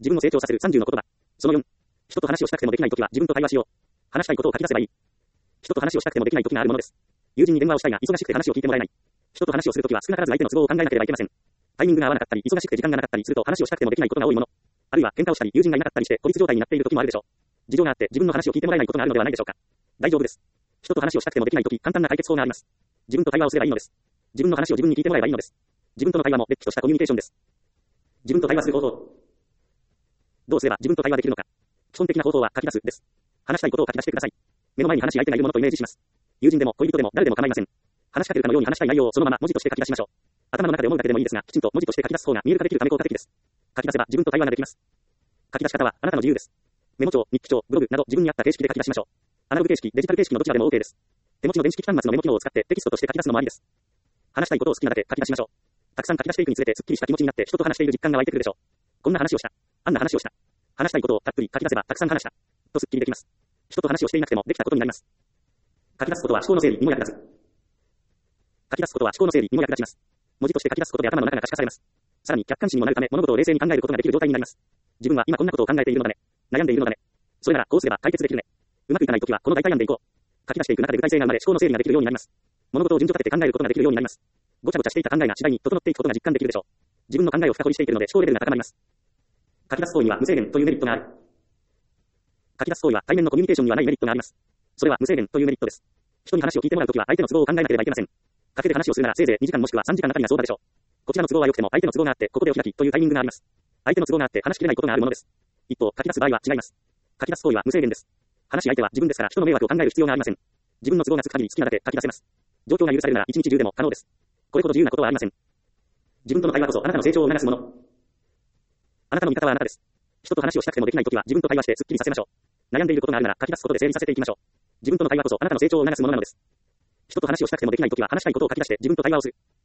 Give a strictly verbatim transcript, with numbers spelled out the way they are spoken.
自分を成長させるさんじゅうの言葉。そのよん。人と話をしたくてもできないときは自分と対話しよう。話したいことを書き出せばいい。人と話をしたくてもできないときがあるものです。友人に電話をしたいが忙しくて話を聞いてもらえない。人と話をするときは少なからず相手の都合を考えなければいけません。タイミングが合わなかったり、忙しくて時間がなかったりすると話をしたくてもできないことが多いもの。あるいは喧嘩をしたり、友人がいなかったりして孤立状態になっているときもあるでしょう。事情があって自分の話を聞いてもらえないことがあるのではないでしょうか。大丈夫です。人と話をしたくてもできないとき、簡単な解決法があります。自分と対話をすればいいのです。自分の話を自分に聞いてもらえばいいのです。自分との対話もれっきとしたコミュニケーションです。自分と対話する方法。どうすれば自分と対話できるのか。基本的な方法は書き出すです。話したいことを書き出してください。目の前に話し相手がいるものとイメージします。友人でも恋人でも誰でも構いません。話しかけるかのように話したい内容をそのまま文字として書き出しましょう。頭の中で思うだけでもいいですが、きちんと文字として書き出す方が見える化できるため効果的です。書き出せば自分と対話ができます。書き出し方はあなたの自由です。メモ帳、日記帳、ブログなど自分に合った形式で書き出しましょう。アナログ形式、デジタル形式のどちらでも OK です。手持ちの電子機器端末のメモ機能を使ってテキストとして書き出すのもありです。話したいことを好きなだけ書き出しましょう。たくさん書き出していくにつれてすっきりした気持ちになって人と話している実感が湧いてくるでしょう。こんな話をした。あんな話をした。話したいことをたっぷり書き出せばたくさん話した。とすっきりできます。人と話をしていなくてもできたことになります。書き出すことは思考の整理にも役立つ。書き出すことは思考の整理にも役立ちます。文字として書き出すことで頭の中が可視化されます。さらに客観視にもなるため物事を冷静に考えることができる状態になります。自分は今こんなことを考えているのだね。悩んでいるのだね。それならこうすれば解決できるね。うまくいかないときはこの大体案でいこう。書き出していく中で具体性が生まれ思考の整理ができるようになります。物事を順序立てて考えることができるようになります。ごちゃごちゃしていた考えが次第に整っていくことが実感できるでしょう。自分の考えを深掘りしていくので思考レベルが高まります。書き出す行為には無制限というメリットがある。書き出す行為は対面のコミュニケーションにはないメリットがあります。それは無制限というメリットです。人に話を聞いてもらうときは相手の都合を考えなければいけません。カフェで話をするならせいぜいにじかんもしくはさんじかん中身がそうだでしょう。こちらの都合は良くても相手の都合があってここでお開きというタイミングがあります。相手の都合があって話しきれないことがあるものです。一方、書き出す場合は違います。書き出す行為は無制限です。話し相手は自分ですから人の迷惑を考える必要がありません。自分の都合がつく限り好きなだけ書き出せます。状況が許されるなら一日中でも可能です。これほど自由なことはありません。自分との対話こそあなたの成長を促すもの。あなたの味方はあなたです。人と話をしたくてもできないときは自分と対話してスッキリさせましょう。悩んでいることがあるなら書き出すことで整理させていきましょう。自分との対話こそあなたの成長を促すものなのです。人と話をしたくてもできないときは話したいことを書き出して自分と対話をする。